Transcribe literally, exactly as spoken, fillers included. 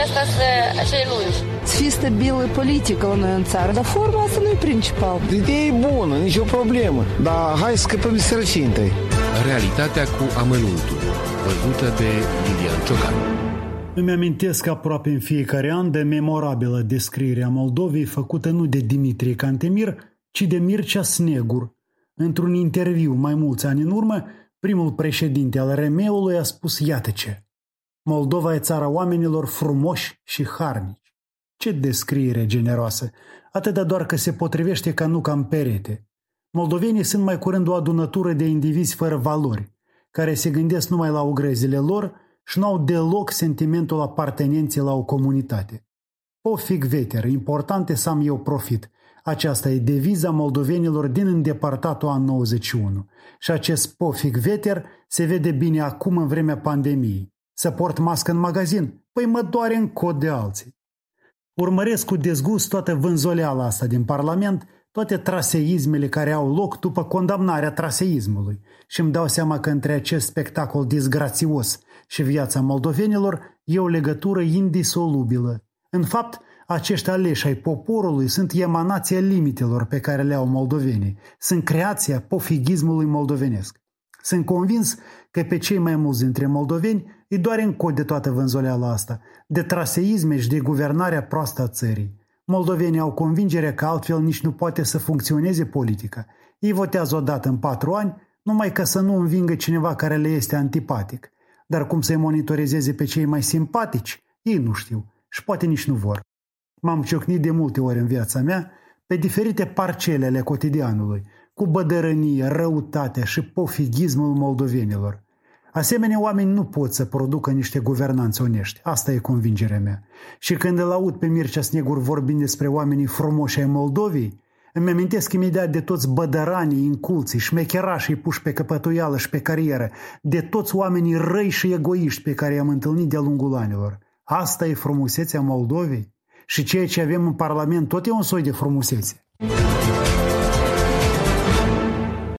asta să acei lungi. Să fie stabilă politică la noi în țară, dar forma asta nu e principal. Ideea e bună, nicio problemă, dar hai să scăpăm de sărăcie întâi. Realitatea cu amănuntul, văzută de Lilian Ciocan. Îmi amintesc aproape în fiecare an de memorabilă descriere a Moldovei făcută nu de Dimitrie Cantemir, ci de Mircea Snegur. Într-un interviu mai mulți ani în urmă, primul președinte al R M ului a spus iată ce: Moldova e țara oamenilor frumoși și harnici. Ce descriere generoasă, atâta doar că se potrivește ca nuca în perete. Moldovenii sunt mai curând o adunătură de indivizi fără valori, care se gândesc numai la ogrezile lor și nu au deloc sentimentul apartenenței la o comunitate. Pofig veter, important e să am eu profit. Aceasta e deviza moldovenilor din îndepărtatul an nouăzeci și unu. Și acest pofig veter se vede bine acum în vremea pandemiei. Să port mască în magazin? Păi mă doare în cod de alții. Urmăresc cu dezgust toată vânzoleala asta din Parlament, toate traseismele care au loc după condamnarea traseismului și îmi dau seama că între acest spectacol disgrațios și viața moldovenilor e o legătură indisolubilă. În fapt, acești aleși ai poporului sunt emanația limitelor pe care le au moldovenii, sunt creația pofigismului moldovenesc. Sunt convins că pe cei mai mulți dintre moldoveni îi doare în cod de toată vânzoleala asta, de traseisme și de guvernarea proastă a țării. Moldovenii au convingerea că altfel nici nu poate să funcționeze politica. Ei votează odată în patru ani, numai ca să nu învingă cineva care le este antipatic. Dar cum să-i monitorizeze pe cei mai simpatici, ei nu știu și poate nici nu vor. M-am ciocnit de multe ori în viața mea pe diferite parcele ale cotidianului, cu bădărănie, răutate și pofigismul moldovenilor. Asemenea oameni nu pot să producă niște guvernanți onești. Asta e convingerea mea. Și când îl aud pe Mircea Snegur vorbind despre oamenii frumoși ai Moldovei, îmi amintesc imediat de toți bădăranii, inculții, șmecherașii puși pe căpătuială și pe carieră, de toți oamenii răi și egoiști pe care i-am întâlnit de-a lungul anilor. Asta e frumusețea Moldovei? Și ceea ce avem în Parlament tot e un soi de frumusețe.